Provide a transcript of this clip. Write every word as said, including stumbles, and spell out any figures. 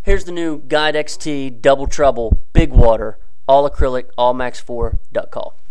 Here's the new Guide X T Double Trouble Big Water All Acrylic All Max four Duck Call.